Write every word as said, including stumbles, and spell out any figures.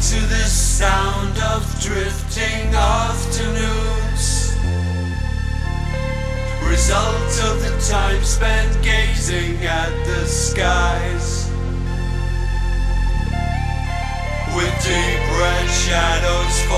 to the sound of drifting afternoons, result of the time spent gazing at the skies, with deep red shadows